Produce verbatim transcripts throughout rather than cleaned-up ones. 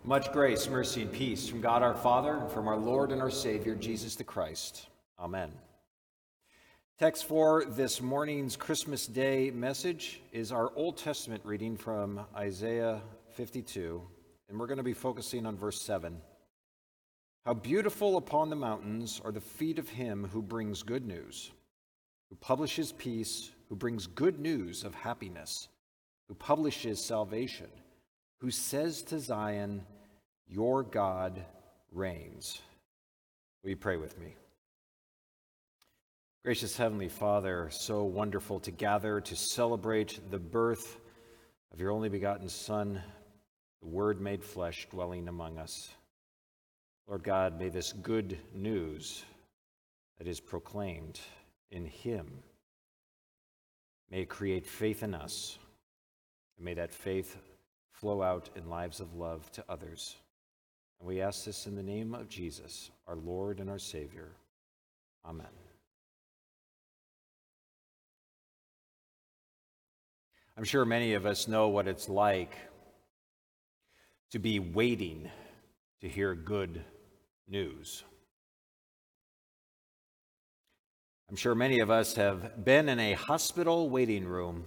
Much grace, mercy, and peace from God our Father and from our Lord and our Savior, Jesus the Christ. Amen. Text for this morning's Christmas Day message is our Old Testament reading from Isaiah fifty-two, and we're going to be focusing on verse seven. How beautiful upon the mountains are the feet of him who brings good news, who publishes peace, who brings good news of happiness, who publishes salvation, who says to Zion, your God reigns. Will you pray with me? Gracious Heavenly Father, so wonderful to gather to celebrate the birth of your only begotten Son, the Word made flesh, dwelling among us. Lord God, may this good news that is proclaimed in him, may it create faith in us, and may that faith flow out in lives of love to others. And we ask this in the name of Jesus, our Lord and our Savior. Amen. I'm sure many of us know what it's like to be waiting to hear good news. I'm sure many of us have been in a hospital waiting room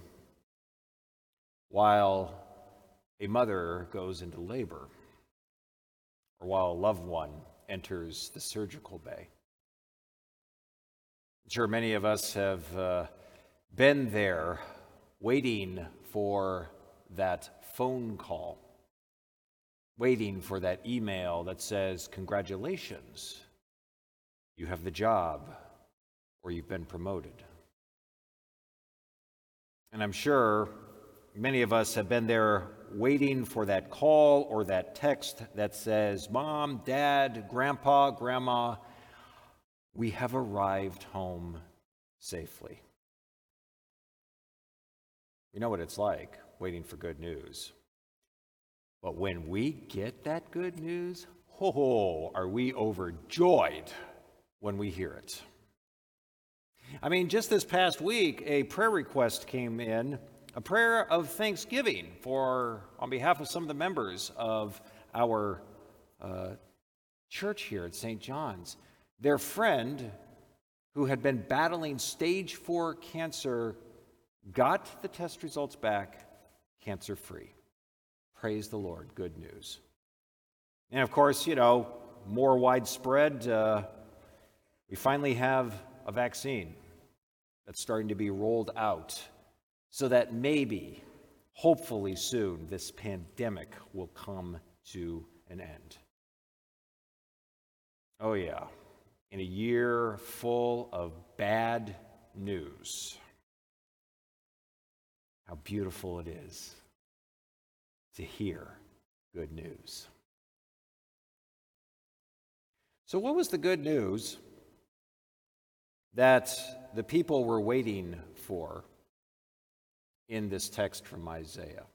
while a mother goes into labor, or while a loved one enters the surgical bay. I'm sure many of us have uh, been there waiting for that phone call, waiting for that email that says, congratulations, you have the job, or you've been promoted. And I'm sure many of us have been there waiting for that call or that text that says, Mom, Dad, Grandpa, Grandma, we have arrived home safely. We know what it's like waiting for good news. But when we get that good news, ho ho, are we overjoyed when we hear it. I mean, just this past week, a prayer request came in, a prayer of thanksgiving for, on behalf of some of the members of our uh, church here at Saint John's. Their friend, who had been battling stage four cancer, got the test results back cancer-free. Praise the Lord, good news. And of course, you know, more widespread, uh, we finally have a vaccine that's starting to be rolled out so that maybe, hopefully soon, this pandemic will come to an end. Oh yeah, in a year full of bad news, how beautiful it is to hear good news. So what was the good news that the people were waiting for in this text from Isaiah?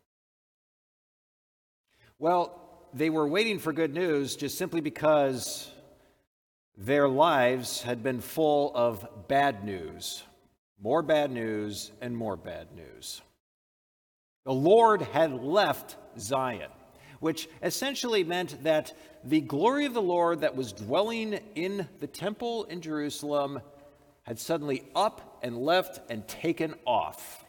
Well, they were waiting for good news just simply because their lives had been full of bad news, more bad news and more bad news. The Lord had left Zion, which essentially meant that the glory of the Lord that was dwelling in the temple in Jerusalem had suddenly up and left and taken off.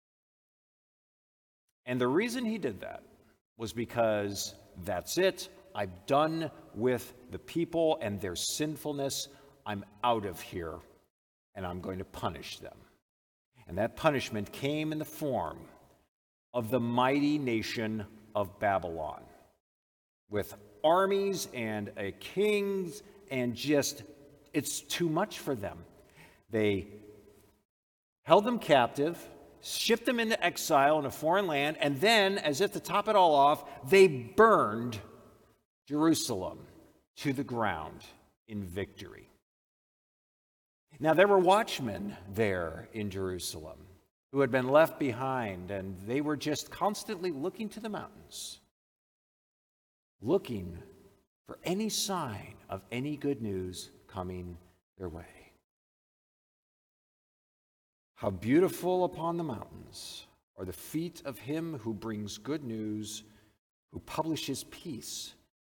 And the reason he did that was because that's it. I'm done with the people and their sinfulness. I'm out of here, and I'm going to punish them. And that punishment came in the form of the mighty nation of Babylon, with armies and a kings, and just, it's too much for them. They held them captive, shipped them into exile in a foreign land, and then, as if to top it all off, they burned Jerusalem to the ground in victory. Now, there were watchmen there in Jerusalem who had been left behind, and they were just constantly looking to the mountains, looking for any sign of any good news coming their way. How beautiful upon the mountains are the feet of him who brings good news, who publishes peace,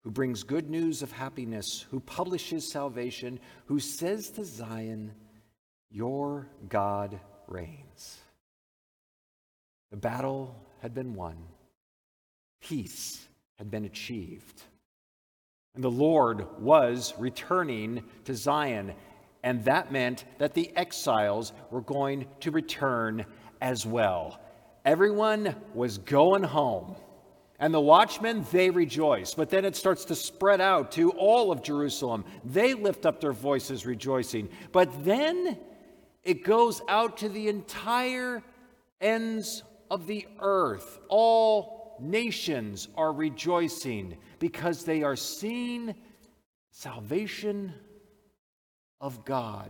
who brings good news of happiness, who publishes salvation, who says to Zion, your God reigns. The battle had been won. Peace had been achieved. And the Lord was returning to Zion, and that meant that the exiles were going to return as well. Everyone was going home. And the watchmen, they rejoice. But then it starts to spread out to all of Jerusalem. They lift up their voices rejoicing. But then it goes out to the entire ends of the earth. All nations are rejoicing because they are seeing salvation of God.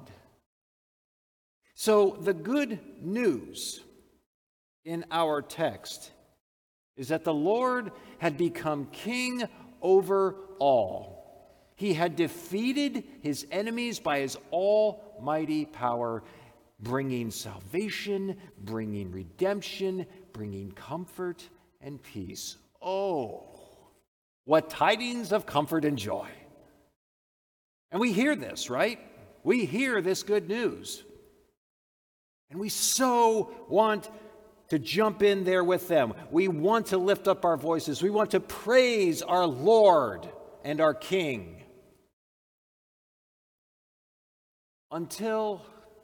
So the good news in our text is that the Lord had become king over all. He had defeated his enemies by his almighty power, bringing salvation, bringing redemption, bringing comfort and peace. Oh, what tidings of comfort and joy. And we hear this, right? We hear this good news. And we so want to jump in there with them. We want to lift up our voices. We want to praise our Lord and our King. Until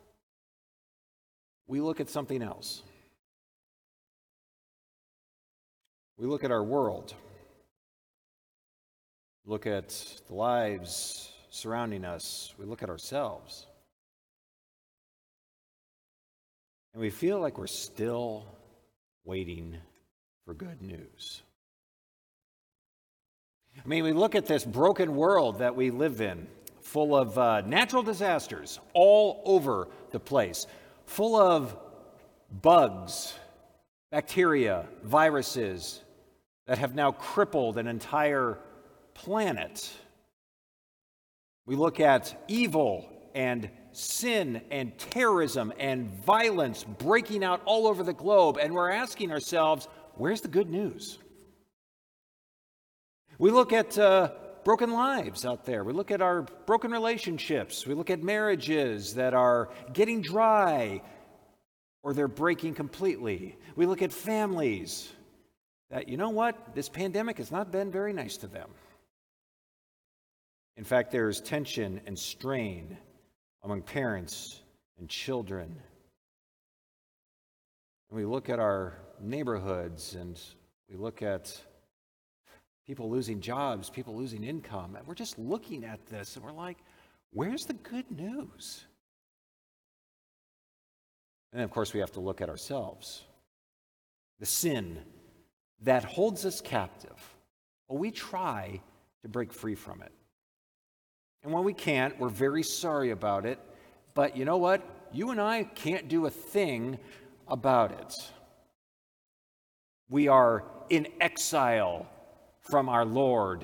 we look at something else. We look at our world. Look at the lives surrounding us. We look at ourselves. And we feel like we're still waiting for good news. I mean, we look at this broken world that we live in, full of uh, natural disasters all over the place, full of bugs, bacteria, viruses that have now crippled an entire planet. We look at evil and sin and terrorism and violence breaking out all over the globe, and we're asking ourselves, where's the good news? We look at uh, broken lives out there. We look at our broken relationships. We look at marriages that are getting dry or they're breaking completely. We look at families that, you know what, this pandemic has not been very nice to them. In fact, there's tension and strain among parents and children. And we look at our neighborhoods and we look at people losing jobs, people losing income, and we're just looking at this and we're like, where's the good news? And then, of course, we have to look at ourselves. The sin that holds us captive. Well, we try to break free from it. And when we can't, we're very sorry about it. But you know what? You and I can't do a thing about it. We are in exile from our Lord.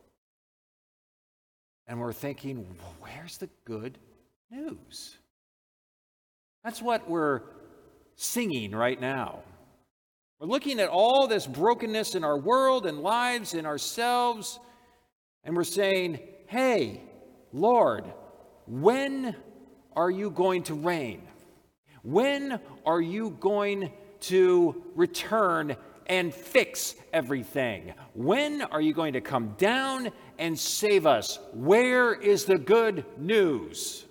And we're thinking, well, where's the good news? That's what we're singing right now. We're looking at all this brokenness in our world and lives, in ourselves, and we're saying, hey, Lord, when are you going to reign? When are you going to return and fix everything? When are you going to come down and save us? Where is the good news?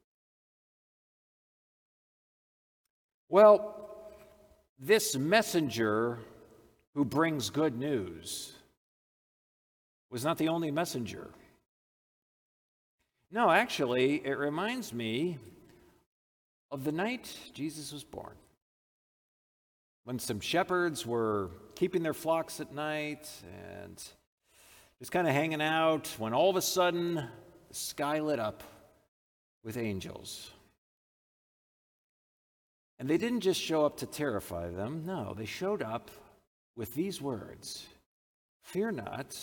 Well, this messenger who brings good news was not the only messenger. No, actually, it reminds me of the night Jesus was born, when some shepherds were keeping their flocks at night and just kind of hanging out, when all of a sudden the sky lit up with angels. And they didn't just show up to terrify them. No, they showed up with these words, "Fear not,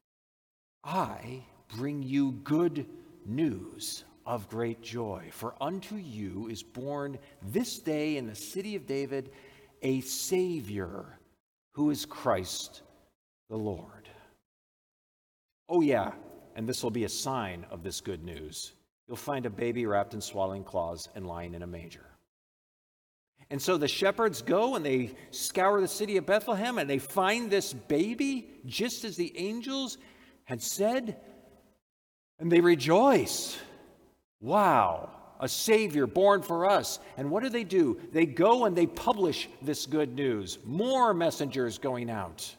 I bring you good news of great joy. For unto you is born this day in the city of David a Savior, who is Christ the Lord." Oh, yeah, and this will be a sign of this good news. You'll find a baby wrapped in swaddling cloths and lying in a manger. And so the shepherds go and they scour the city of Bethlehem and they find this baby just as the angels had said, and they rejoice. Wow, a Savior born for us. And what do they do? They go and they publish this good news. More messengers going out.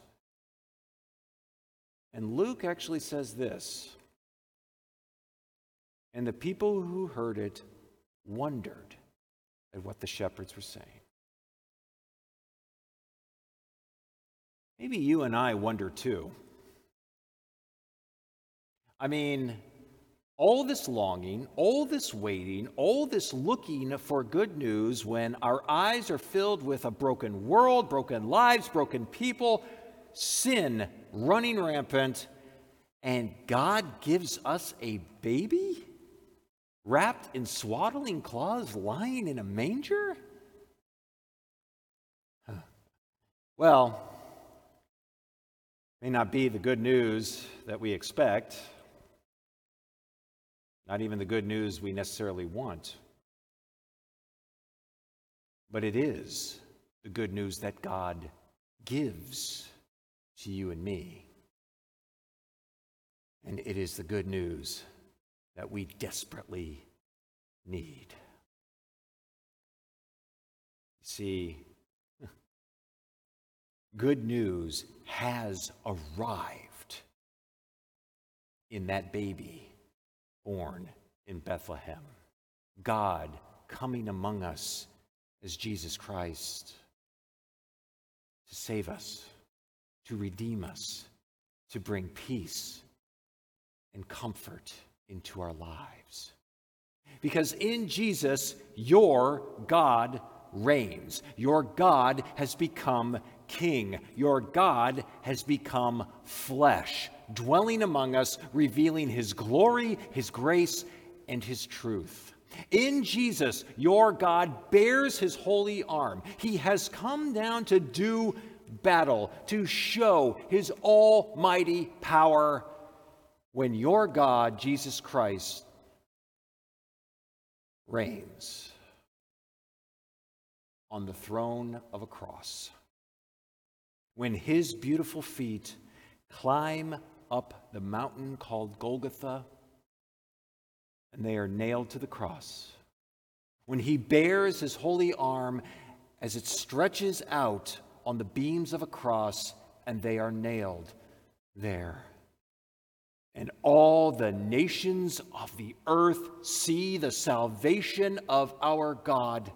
And Luke actually says this. And the people who heard it wondered at what the shepherds were saying. Maybe you and I wonder too. I mean, all this longing, all this waiting, all this looking for good news when our eyes are filled with a broken world, broken lives, broken people, sin running rampant, and God gives us a baby wrapped in swaddling cloths lying in a manger? Huh. Well, may not be the good news that we expect. Not even the good news we necessarily want. But it is the good news that God gives to you and me. And it is the good news that we desperately need. See, good news has arrived in that baby born in Bethlehem. God coming among us as Jesus Christ to save us, to redeem us, to bring peace and comfort into our lives. Because in Jesus, your God reigns. Your God has become king. Your God has become flesh, dwelling among us, revealing his glory, his grace, and his truth. In Jesus, your God bears his holy arm. He has come down to do battle, to show his almighty power when your God, Jesus Christ, reigns on the throne of a cross. When his beautiful feet climb up the mountain called Golgotha, and they are nailed to the cross. When he bears his holy arm as it stretches out on the beams of a cross, and they are nailed there. And all the nations of the earth see the salvation of our God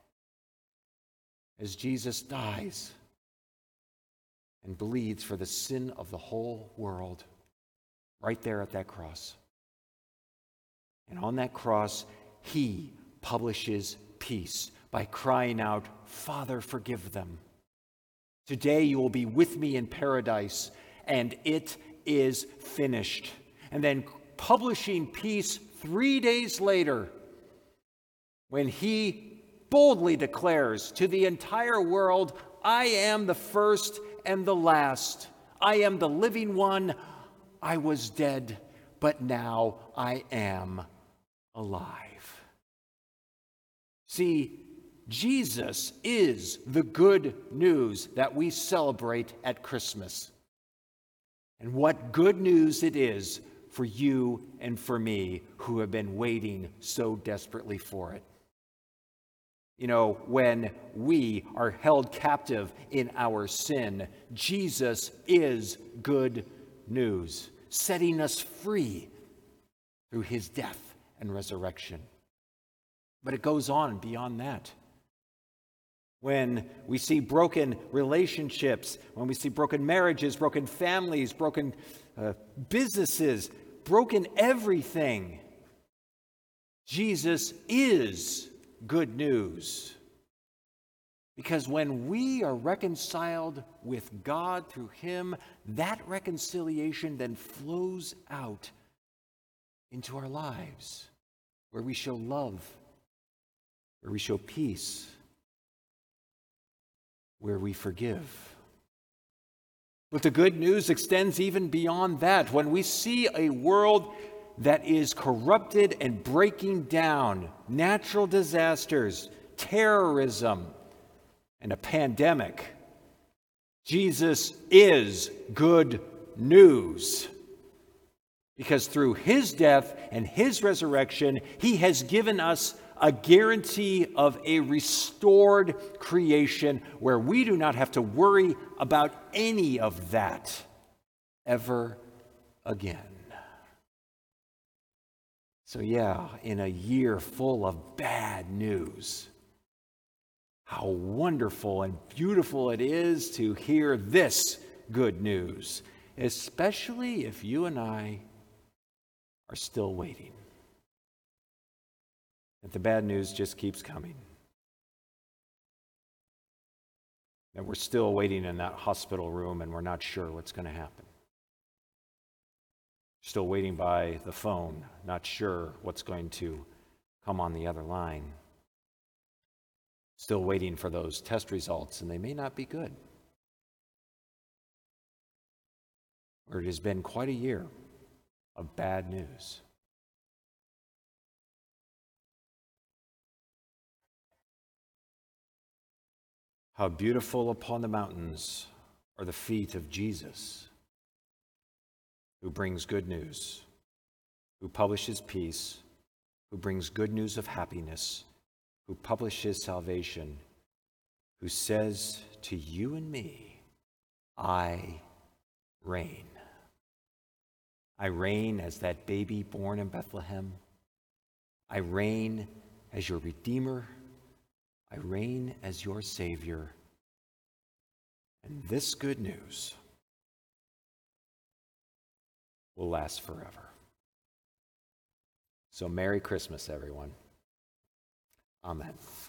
as Jesus dies and bleeds for the sin of the whole world right there at that cross. And on that cross, he publishes peace by crying out, "Father, forgive them. Today you will be with me in paradise, and it is finished." And then publishing peace three days later, when he boldly declares to the entire world, "I am the first and the last. I am the living one. I was dead, but now I am alive." See, Jesus is the good news that we celebrate at Christmas. And what good news it is for you and for me who have been waiting so desperately for it. You know, when we are held captive in our sin, Jesus is good news, setting us free through his death and resurrection. But it goes on beyond that. When we see broken relationships, when we see broken marriages, broken families, broken uh, businesses, broken everything, Jesus is good news. Because when we are reconciled with God through him, that reconciliation then flows out into our lives, where we show love, where we show peace, where we forgive. But the good news extends even beyond that. When we see a world that is corrupted and breaking down, natural disasters, terrorism, and a pandemic, Jesus is good news. Because through his death and his resurrection, he has given us a guarantee of a restored creation where we do not have to worry about any of that ever again. So yeah, in a year full of bad news, how wonderful and beautiful it is to hear this good news, especially if you and I are still waiting. That the bad news just keeps coming. That we're still waiting in that hospital room and we're not sure what's going to happen. Still waiting by the phone, not sure what's going to come on the other line. Still waiting for those test results, and they may not be good. Or it has been quite a year of bad news. How beautiful upon the mountains are the feet of Jesus, who brings good news, who publishes peace, who brings good news of happiness, who publishes salvation, who says to you and me, I reign. I reign as that baby born in Bethlehem. I reign as your Redeemer. I reign as your Savior. And this good news will last forever. So Merry Christmas, everyone. Amen.